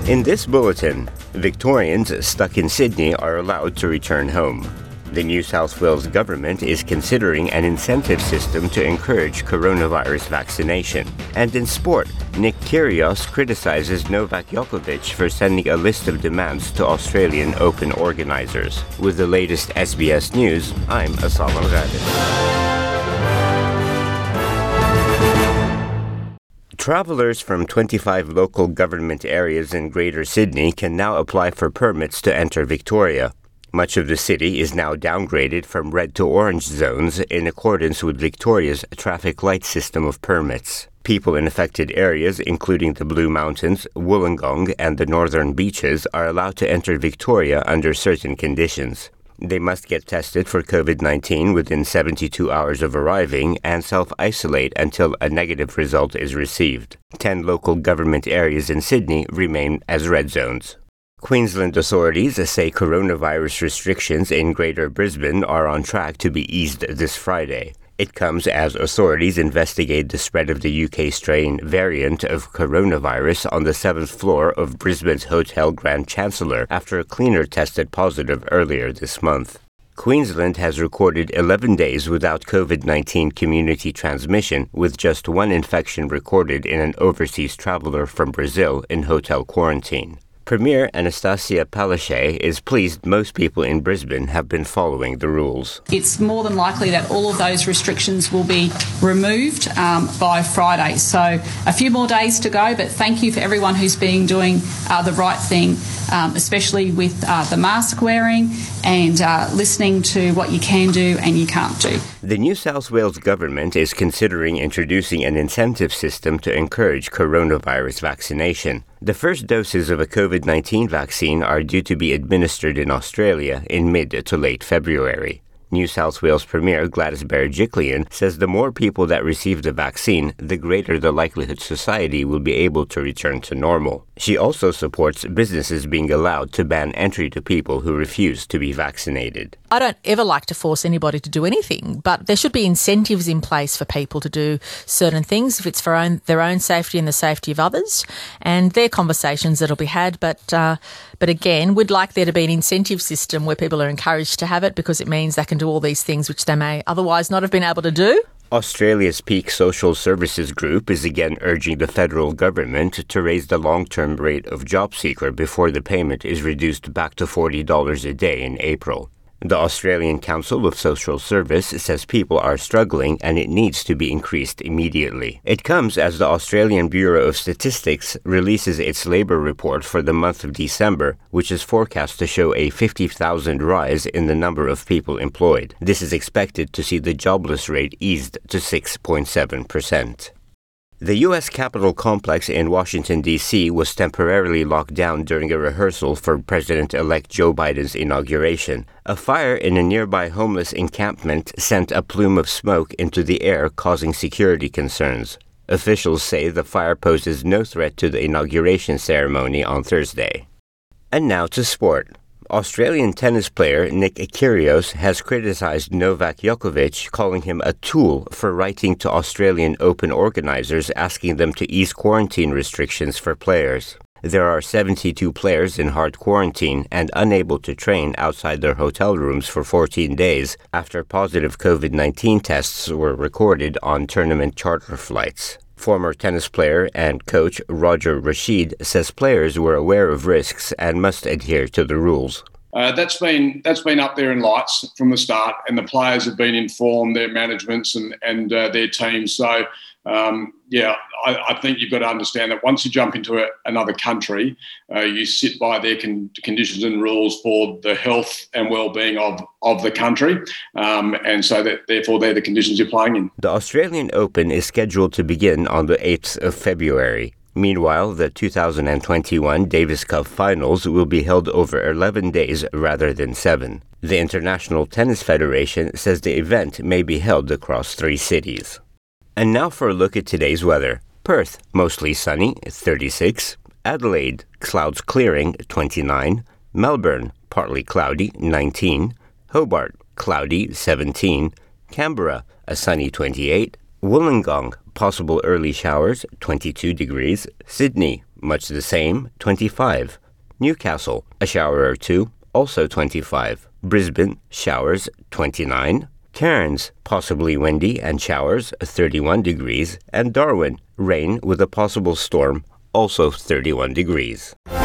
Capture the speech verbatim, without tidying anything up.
In this bulletin, Victorians stuck in Sydney are allowed to return home. The New South Wales government is considering an incentive system to encourage coronavirus vaccination. And in sport, Nick Kyrgios criticizes Novak Djokovic for sending a list of demands to Australian Open organizers. With the latest S B S News, I'm Assam Al-Ghadir. Travelers from twenty-five local government areas in Greater Sydney can now apply for permits to enter Victoria. Much of the city is now downgraded from red to orange zones in accordance with Victoria's traffic light system of permits. People in affected areas, including the Blue Mountains, Wollongong, and the Northern Beaches, are allowed to enter Victoria under certain conditions. They must get tested for covid nineteen within seventy-two hours of arriving and self-isolate until a negative result is received. Ten local government areas in Sydney remain as red zones. Queensland authorities say coronavirus restrictions in Greater Brisbane are on track to be eased this Friday. It comes as authorities investigate the spread of the U K strain variant of coronavirus on the seventh floor of Brisbane's Hotel Grand Chancellor after a cleaner tested positive earlier this month. Queensland has recorded eleven days without covid nineteen community transmission, with just one infection recorded in an overseas traveller from Brazil in hotel quarantine. Premier Anastasia Palaszczuk is pleased most people in Brisbane have been following the rules. It's more than likely that all of those restrictions will be removed um, by Friday. So a few more days to go, but thank you for everyone who's been doing uh, the right thing, um, especially with uh, the mask wearing and uh, listening to what you can do and you can't do. The New South Wales government is considering introducing an incentive system to encourage coronavirus vaccination. The first doses of a covid nineteen vaccine are due to be administered in Australia in mid to late February. New South Wales Premier Gladys Berejiklian says the more people that receive the vaccine, the greater the likelihood society will be able to return to normal. She also supports businesses being allowed to ban entry to people who refuse to be vaccinated. I don't ever like to force anybody to do anything, but there should be incentives in place for people to do certain things if it's for own, their own safety and the safety of others. And they're conversations that'll be had, but uh, but again, we'd like there to be an incentive system where people are encouraged to have it because it means they can do all these things which they may otherwise not have been able to do. Australia's Peak Social Services Group is again urging the federal government to raise the long-term rate of job seeker before the payment is reduced back to forty dollars a day in April. The Australian Council of Social Service says people are struggling and it needs to be increased immediately. It comes as the Australian Bureau of Statistics releases its labour report for the month of December, which is forecast to show a fifty thousand rise in the number of people employed. This is expected to see the jobless rate eased to six point seven percent. The U S Capitol complex in Washington, D C was temporarily locked down during a rehearsal for President-elect Joe Biden's inauguration. A fire in a nearby homeless encampment sent a plume of smoke into the air, causing security concerns. Officials say the fire poses no threat to the inauguration ceremony on Thursday. And now to sport. Australian tennis player Nick Kyrgios has criticized Novak Djokovic, calling him a tool for writing to Australian Open organizers asking them to ease quarantine restrictions for players. There are seventy-two players in hard quarantine and unable to train outside their hotel rooms for fourteen days after positive covid nineteen tests were recorded on tournament charter flights. Former tennis player and coach Roger Rashid says players were aware of risks and must adhere to the rules. Uh, that's been that's been up there in lights from the start, and the players have been informed, their managements and and uh, their teams. So um, yeah, I, I think you've got to understand that once you jump into a, another country, uh, you sit by their con- conditions and rules for the health and well-being of of the country, um, and so that therefore they're the conditions you're playing in. The Australian Open is scheduled to begin on the eighth of February. Meanwhile, the two thousand twenty-one Davis Cup Finals will be held over eleven days rather than seven. The International Tennis Federation says the event may be held across three cities. And now for a look at today's weather. Perth, mostly sunny, thirty-six. Adelaide, clouds clearing, twenty-nine. Melbourne, partly cloudy, nineteen. Hobart, cloudy, seventeen. Canberra, a sunny twenty-eight. Wollongong, possible early showers, twenty-two degrees. Sydney, much the same, twenty-five. Newcastle, a shower or two, also twenty-five. Brisbane, showers, twenty-nine. Cairns, possibly windy and showers, thirty-one degrees. And Darwin, rain with a possible storm, also thirty-one degrees.